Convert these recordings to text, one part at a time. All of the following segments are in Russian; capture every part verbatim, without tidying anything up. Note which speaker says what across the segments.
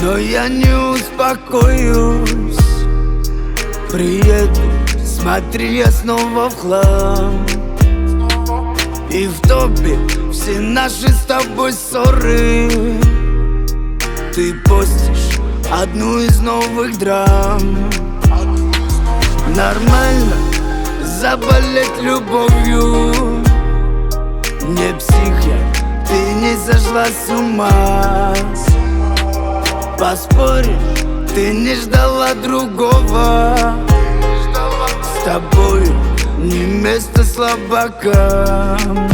Speaker 1: но я не успокоюсь. Приеду, смотри, я снова в хлам. И в топе все наши с тобой ссоры. Ты постишь одну из новых драм. Нормально заболеть любовью. Не псих я, ты не сошла с ума. Поспорим, ты не ждала другого. С тобой не место слабакам.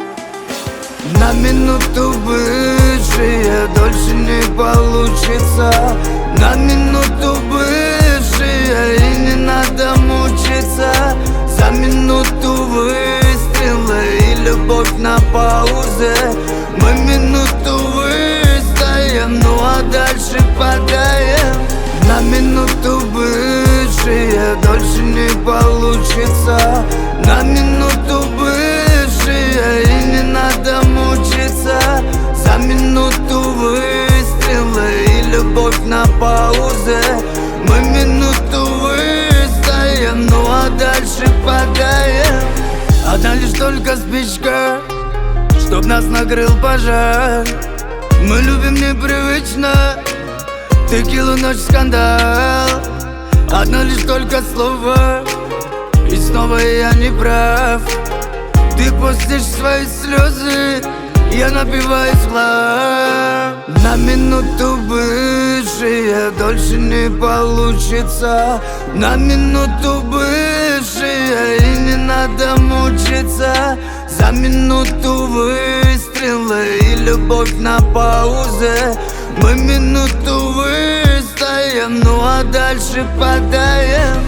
Speaker 1: На минуту бывшие дольше не получится. На минуту бывшие, и не надо мучиться. За минуту выстрела и любовь на паузе. Мы минуту выстоим, ну а дальше подаем. На минуту бывшие дольше не получится. На минуту бывшие, и не надо мучиться. За минуту выстрела и любовь на паузе. Мы минуту выстоим, ну а дальше подаем. Одна лишь только спичка, чтоб нас накрыл пожар. Мы любим непривычно, текилу, ночь, скандал. Одно лишь только слово, и снова я не прав. Ты постишь свои слезы, я напиваюсь в хлам. На минуту бывшие дольше не получится. На минуту бывшие, и не надо мучиться. За минуту выстрела и любовь на паузе. Мы минуту выстоим, ну а дальше подаем.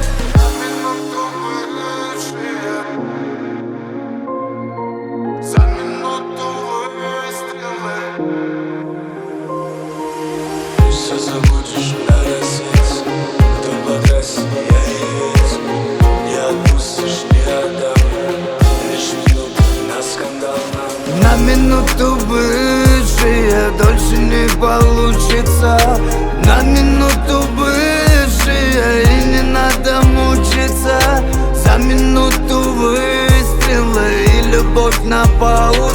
Speaker 1: За минуту выстрела.
Speaker 2: Все забудешь на рассвете. Кто покрасит, я есть. Не отпустишь, не отдам. Лишь минуту на скандал.
Speaker 1: На минуту бывшие дольше не получится. На минуту бывшие, и не надо мучиться. За минуту выстрела и любовь на паузе.